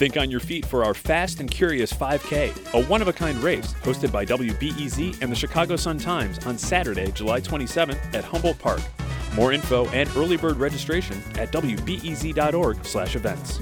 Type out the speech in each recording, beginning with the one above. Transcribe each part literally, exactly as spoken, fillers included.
Think on your feet for our Fast and Curious five K, a one-of-a-kind race hosted by W B E Z and the Chicago Sun-Times on Saturday, July twenty-seventh at Humboldt Park. More info and early bird registration at w b e z dot org slash events.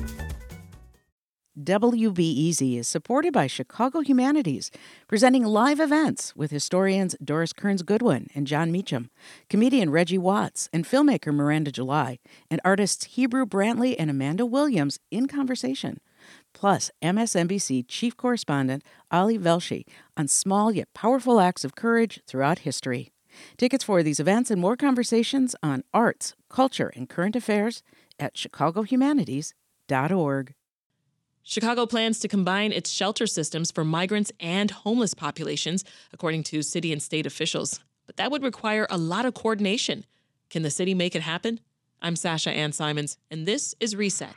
W B E Z is supported by Chicago Humanities, presenting live events with historians Doris Kearns Goodwin and John Meacham, comedian Reggie Watts, and filmmaker Miranda July, and artists Hebrew Brantley and Amanda Williams in conversation. Plus, M S N B C chief correspondent Ali Velshi on small yet powerful acts of courage throughout history. Tickets for these events and more conversations on arts, culture, and current affairs at chicago humanities dot org. Chicago plans to combine its shelter systems for migrants and homeless populations, according to city and state officials. But that would require a lot of coordination. Can the city make it happen? I'm Sasha Ann Simons, and this is Reset.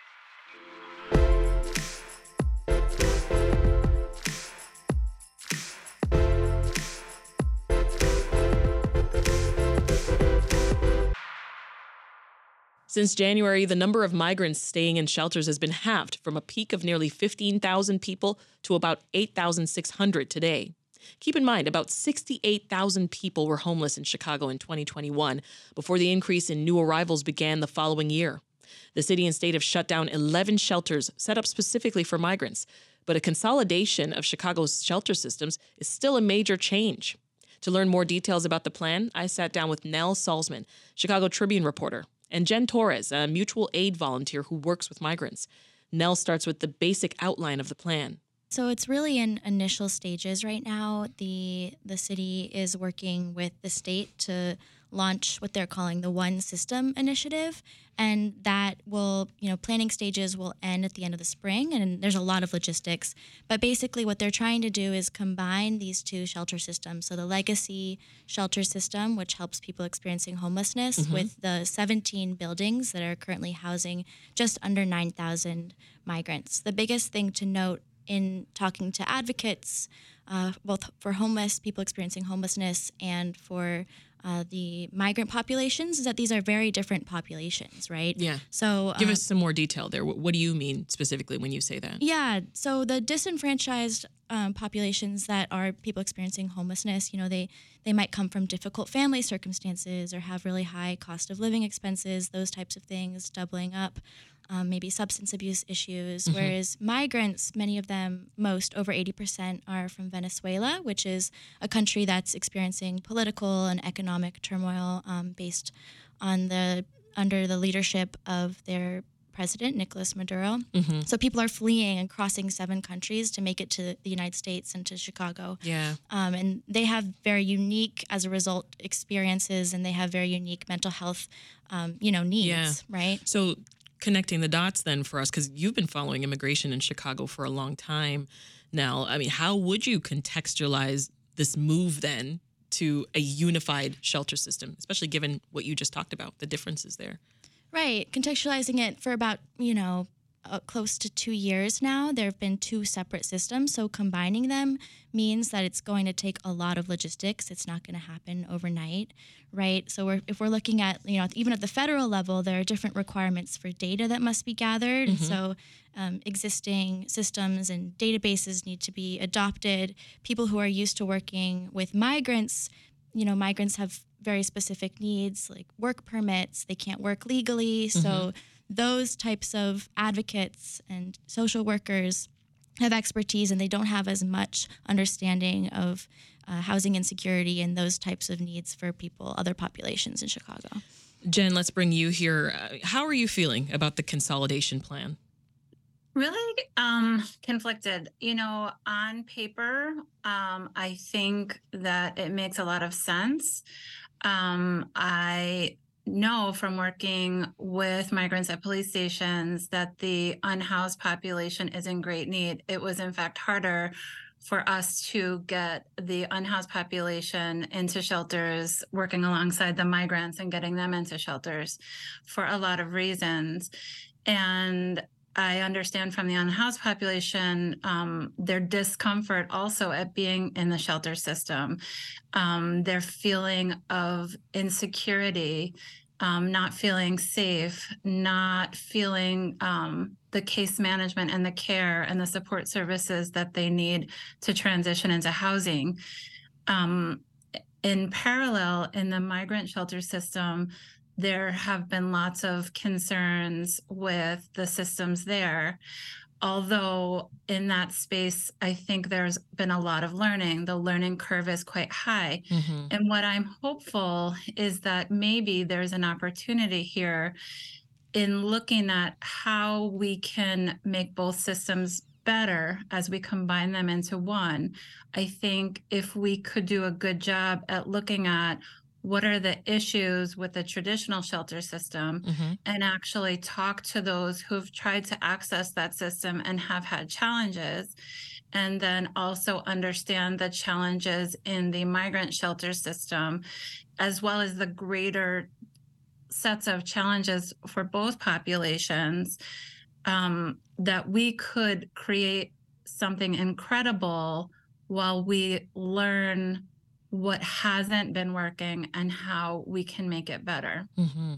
Since January, the number of migrants staying in shelters has been halved from a peak of nearly fifteen thousand people to about eight thousand six hundred today. Keep in mind, about sixty-eight thousand people were homeless in Chicago in twenty twenty-one before the increase in new arrivals began the following year. The city and state have shut down eleven shelters set up specifically for migrants, but a consolidation of Chicago's shelter systems is still a major change. To learn more details about the plan, I sat down with Nell Salzman, Chicago Tribune reporter, and Jen Torres, a mutual aid volunteer who works with migrants. Nell starts with the basic outline of the plan. So it's really in initial stages right now. The the city is working with the state to launch what they're calling the One System initiative, and that will, you know, planning stages will end at the end of the spring, and there's a lot of logistics. But basically what they're trying to do is combine these two shelter systems. So the legacy shelter system, which helps people experiencing homelessness, mm-hmm. with the seventeen buildings that are currently housing just under nine thousand migrants. The biggest thing to note in talking to advocates, uh, both for homeless, people experiencing homelessness, and for uh, the migrant populations, is that these are very different populations, right? Yeah. So give um, us some more detail there. What, what do you mean specifically when you say that? Yeah. So the disenfranchised um, populations that are people experiencing homelessness, you know, they, they might come from difficult family circumstances or have really high cost of living expenses, those types of things doubling up. Um, maybe substance abuse issues, mm-hmm. whereas migrants, many of them, most, over eighty percent, are from Venezuela, which is a country that's experiencing political and economic turmoil um, based on the under the leadership of their president, Nicolas Maduro. Mm-hmm. So people are fleeing and crossing seven countries to make it to the United States and to Chicago. Yeah. Um, and they have very unique, as a result, experiences, and they have very unique mental health, um, you know, needs, yeah. right? So connecting the dots then for us, because you've been following immigration in Chicago for a long time now. I mean, how would you contextualize this move then to a unified shelter system, especially given what you just talked about, the differences there? Right. Contextualizing it for about, you know, uh, close to two years now, there have been two separate systems. So combining them means that it's going to take a lot of logistics. It's not going to happen overnight, right? So we're, if we're looking at, you know, even at the federal level, there are different requirements for data that must be gathered. Mm-hmm. So um, existing systems and databases need to be adopted. People who are used to working with migrants, you know, migrants have very specific needs like work permits. They can't work legally. Mm-hmm. So those types of advocates and social workers have expertise, and they don't have as much understanding of uh, housing insecurity and those types of needs for people, other populations in Chicago. Jen, let's bring you here. Uh, how are you feeling about the consolidation plan? Really um, conflicted. You know, on paper, um, I think that it makes a lot of sense. Um, I know from working with migrants at police stations that the unhoused population is in great need. It was, in fact, harder for us to get the unhoused population into shelters, working alongside the migrants and getting them into shelters for a lot of reasons. And I understand from the unhoused population um, their discomfort also at being in the shelter system, um, their feeling of insecurity, um, not feeling safe, not feeling um, the case management and the care and the support services that they need to transition into housing. Um, in parallel, in the migrant shelter system, there have been lots of concerns with the systems there. Although in that space, I think there's been a lot of learning. The learning curve is quite high. Mm-hmm. And what I'm hopeful is that maybe there's an opportunity here in looking at how we can make both systems better as we combine them into one. I think if we could do a good job at looking at what are the issues with the traditional shelter system, Mm-hmm. and actually talk to those who've tried to access that system and have had challenges, and then also understand the challenges in the migrant shelter system, as well as the greater sets of challenges for both populations, um, that we could create something incredible while we learn what hasn't been working and how we can make it better. Mm-hmm.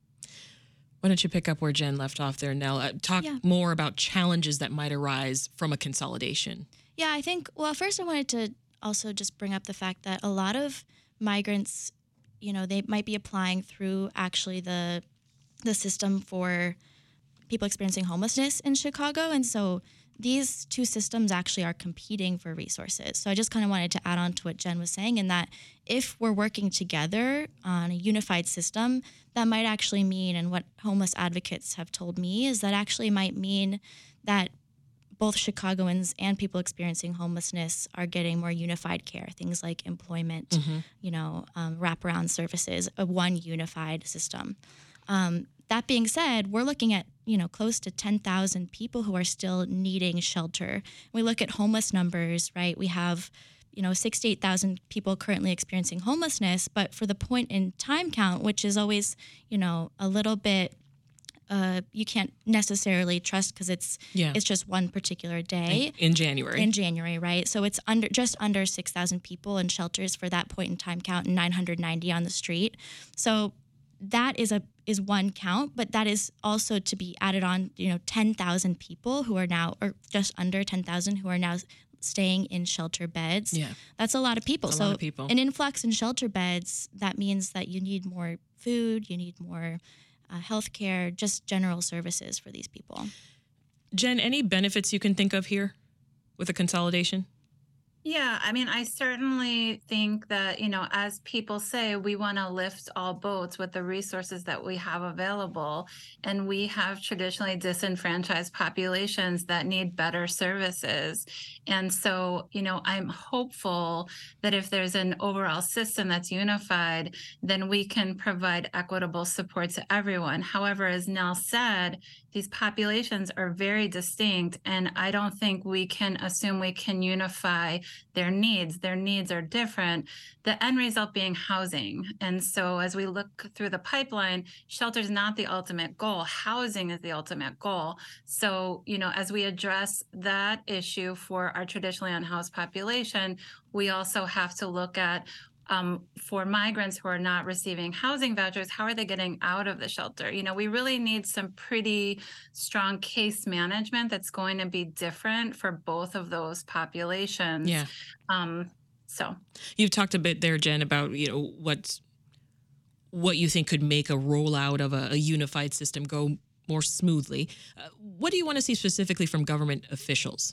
Why don't you pick up where Jen left off there, Nell? Uh, talk Yeah. more about challenges that might arise from a consolidation. Yeah, I think, well, first I wanted to also just bring up the fact that a lot of migrants, you know, they might be applying through actually the the system for people experiencing homelessness in Chicago. And so these two systems actually are competing for resources. So I just kind of wanted to add on to what Jen was saying, in that if we're working together on a unified system, that might actually mean, and what homeless advocates have told me, is that actually might mean that both Chicagoans and people experiencing homelessness are getting more unified care, things like employment, Mm-hmm. you know, um, wraparound services, a one unified system. Um, that being said, we're looking at, you know, close to ten thousand people who are still needing shelter. We look at homeless numbers, right? We have, you know, sixty-eight thousand people currently experiencing homelessness, but for the point in time count, which is always, you know, a little bit, uh, you can't necessarily trust because it's Yeah. it's just one particular day. In January. In January, right? So it's under just under six thousand people in shelters for that point in time count, and nine hundred ninety on the street. So that is a is one count, but that is also to be added on, you know, ten thousand people who are now, or just under ten thousand who are now staying in shelter beds. Yeah. That's a lot of people. That's a so lot of people. an influx in shelter beds, that means that you need more food, you need more uh, health care, just general services for these people. Jen, any benefits you can think of here with a consolidation? Yeah, I mean, I certainly think that, you know, as people say, we want to lift all boats with the resources that we have available. And we have traditionally disenfranchised populations that need better services. And so, you know, I'm hopeful that if there's an overall system that's unified, then we can provide equitable support to everyone. However, as Nell said, these populations are very distinct, and I don't think we can assume we can unify their needs. Their needs are different. The end result being housing. And so as we look through the pipeline, shelter is not the ultimate goal. Housing is the ultimate goal. So, you know, as we address that issue for our traditionally unhoused population, we also have to look at Um, for migrants who are not receiving housing vouchers, how are they getting out of the shelter? You know, we really need some pretty strong case management that's going to be different for both of those populations. Yeah. Um, so You've talked a bit there, Jen, about, you know, what's, what you think could make a rollout of a, a unified system go more smoothly. Uh, what do you want to see specifically from government officials?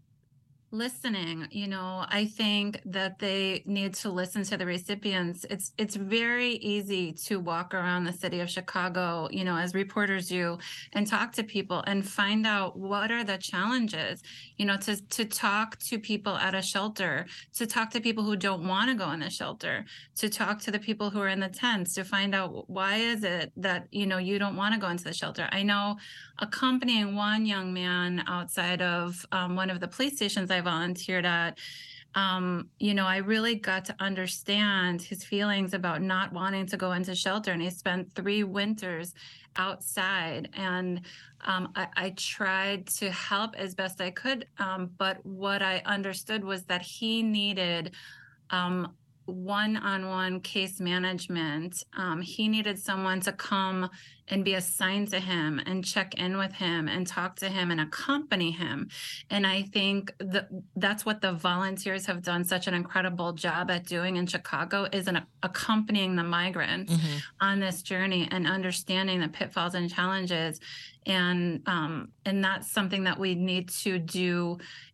listening, you know, I think that they need to listen to the recipients. It's it's very easy to walk around the city of Chicago, you know, as reporters do, and talk to people and find out what are the challenges, you know, to to talk to people at a shelter, to talk to people who don't want to go in the shelter, to talk to the people who are in the tents, to find out why is it that, you know, you don't want to go into the shelter. I know accompanying one young man outside of um, one of the police stations I volunteered at, um, you know, I really got to understand his feelings about not wanting to go into shelter. And he spent three winters outside. And um, I, I tried to help as best I could. Um, but what I understood was that he needed um, one-on-one case management. Um, he needed someone to come and be assigned to him and check in with him and talk to him and accompany him. And I think that that's what the volunteers have done such an incredible job at doing in Chicago, is an accompanying the migrants mm-hmm. on this journey and understanding the pitfalls and challenges. And um, and that's something that we need to do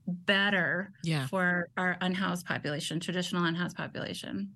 better yeah. for our unhoused population, traditional unhoused population.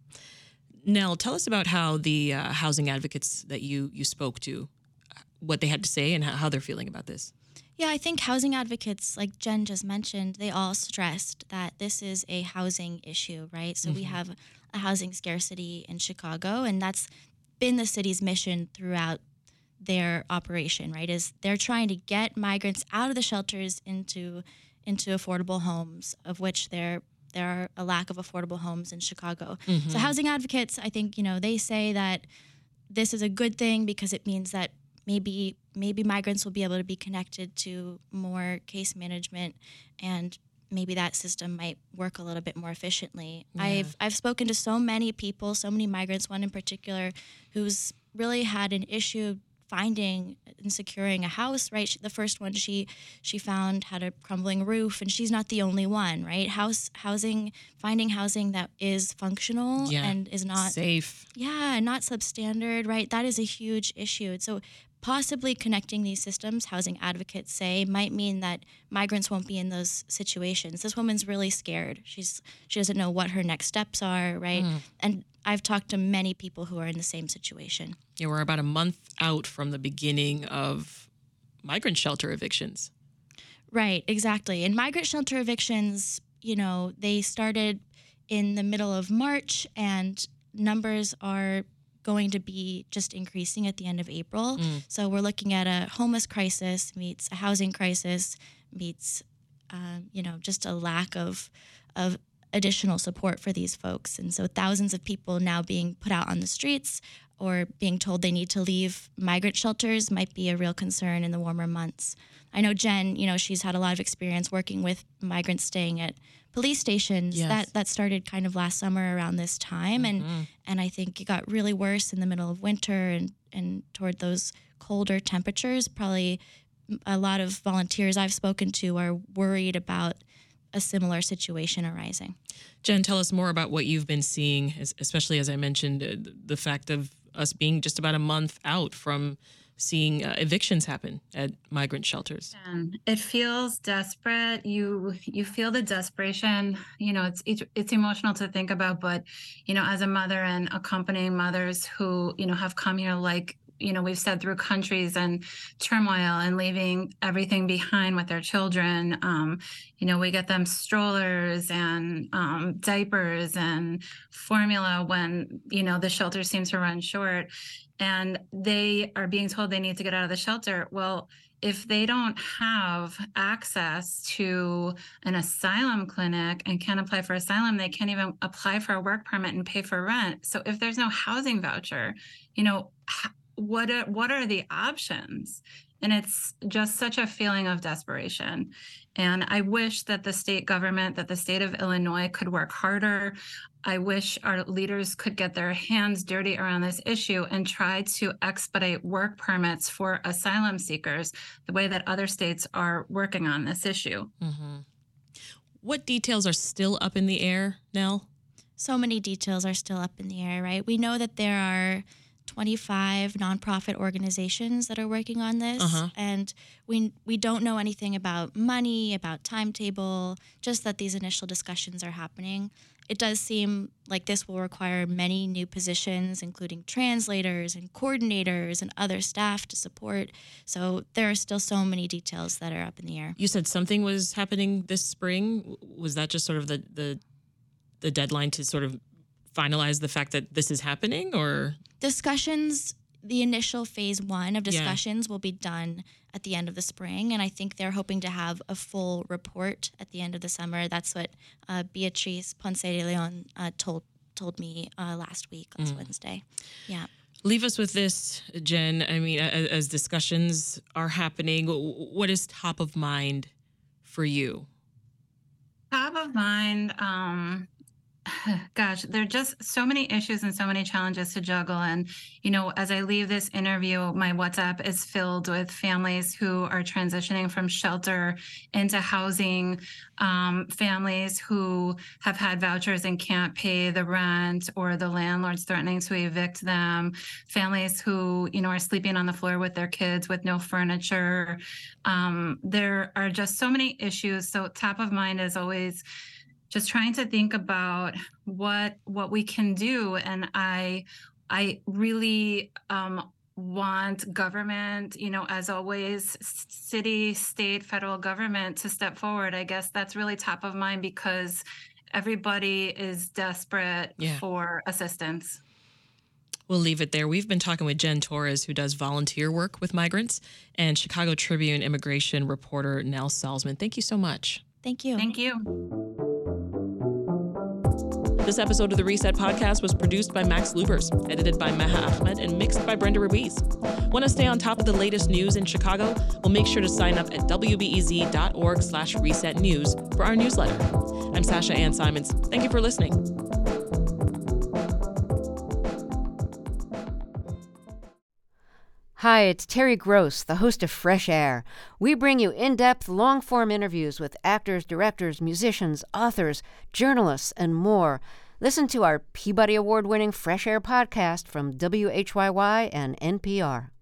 Nell, tell us about how the uh, housing advocates that you you spoke to, what they had to say and how, how they're feeling about this. Yeah, I think housing advocates, like Jen just mentioned, they all stressed that this is a housing issue, right? So mm-hmm. we have a housing scarcity in Chicago, and that's been the city's mission throughout their operation, right? Is they're trying to get migrants out of the shelters into into affordable homes, of which there there are a lack of affordable homes in Chicago. Mm-hmm. So housing advocates, I think, you know, they say that this is a good thing because it means that maybe maybe migrants will be able to be connected to more case management, and maybe that system might work a little bit more efficiently. Yeah. I've I've spoken to so many people, so many migrants, one in particular, who's really had an issue finding and securing a house, right? The first one she she found had a crumbling roof, and she's not the only one, right? House housing, finding housing that is functional yeah. and is not safe. Yeah, not substandard, right? That is a huge issue. So possibly connecting these systems, housing advocates say, might mean that migrants won't be in those situations. This woman's really scared. She's she doesn't know what her next steps are, right? Mm. And I've talked to many people who are in the same situation. Yeah, we're about a month out from the beginning of migrant shelter evictions. Right, exactly. And migrant shelter evictions, you know, they started in the middle of March, and numbers are going to be just increasing at the end of April. Mm. So we're looking at a homeless crisis meets a housing crisis meets, uh, you know, just a lack of of additional support for these folks. And so thousands of people now being put out on the streets or being told they need to leave migrant shelters might be a real concern in the warmer months. I know Jen, you know, she's had a lot of experience working with migrants staying at police stations. Yes. That that started kind of last summer around this time. Mm-hmm. And and I think it got really worse in the middle of winter and, and toward those colder temperatures. Probably a lot of volunteers I've spoken to are worried about a similar situation arising. Jen, tell us more about what you've been seeing, especially as I mentioned, uh, the fact of us being just about a month out from seeing uh, evictions happen at migrant shelters. Um, it feels desperate. You you feel the desperation. You know, it's, it's it's emotional to think about, but you know, as a mother and accompanying mothers who you know have come here, like you know we've said, through countries and turmoil and leaving everything behind with their children. Um, you know, we get them strollers and um, diapers and formula when you know the shelter seems to run short. And they are being told they need to get out of the shelter. Well, if they don't have access to an asylum clinic and can't apply for asylum, they can't even apply for a work permit and pay for rent. So if there's no housing voucher, you know, what are, what are the options? And it's just such a feeling of desperation. And I wish that the state government, that the state of Illinois could work harder. I wish our leaders could get their hands dirty around this issue and try to expedite work permits for asylum seekers the way that other states are working on this issue. Mm-hmm. What details are still up in the air, Nell? So many details are still up in the air, right? We know that there are twenty-five nonprofit organizations that are working on this, uh-huh. and we we don't know anything about money, about timetable, just that these initial discussions are happening. It does seem like this will require many new positions, including translators and coordinators and other staff to support. So there are still so many details that are up in the air. You said something was happening this spring. Was that just sort of the the, the deadline to sort of finalize the fact that this is happening, or? Discussions, the initial phase one of discussions yeah. will be done at the end of the spring, and I think they're hoping to have a full report at the end of the summer. That's what uh, Beatriz Ponce de Leon uh, told told me uh, last week, last mm. Wednesday. Yeah. Leave us with this, Jen. I mean, as, as discussions are happening, what is top of mind for you? Top of mind, um, gosh, there are just so many issues and so many challenges to juggle. And, you know, as I leave this interview, my WhatsApp is filled with families who are transitioning from shelter into housing, um, families who have had vouchers and can't pay the rent, or the landlord's threatening to evict them, families who, you know, are sleeping on the floor with their kids with no furniture. Um, there are just so many issues. So top of mind is always just trying to think about what what we can do. And I I really um, want government, you know, as always, city, state, federal government to step forward. I guess that's really top of mind because everybody is desperate Yeah. for assistance. We'll leave it there. We've been talking with Jen Torres, who does volunteer work with migrants, and Chicago Tribune immigration reporter Nell Salzman. Thank you so much. Thank you. Thank you. This episode of the Reset Podcast was produced by Max Lubers, edited by Meha Ahmed, and mixed by Brenda Ruiz. Want to stay on top of the latest news in Chicago? Well, make sure to sign up at W B E Z dot org slash reset news for our newsletter. I'm Sasha Ann Simons. Thank you for listening. Hi, it's Terry Gross, the host of Fresh Air. We bring you in-depth, long-form interviews with actors, directors, musicians, authors, journalists, and more. Listen to our Peabody Award-winning Fresh Air podcast from W H Y Y and N P R.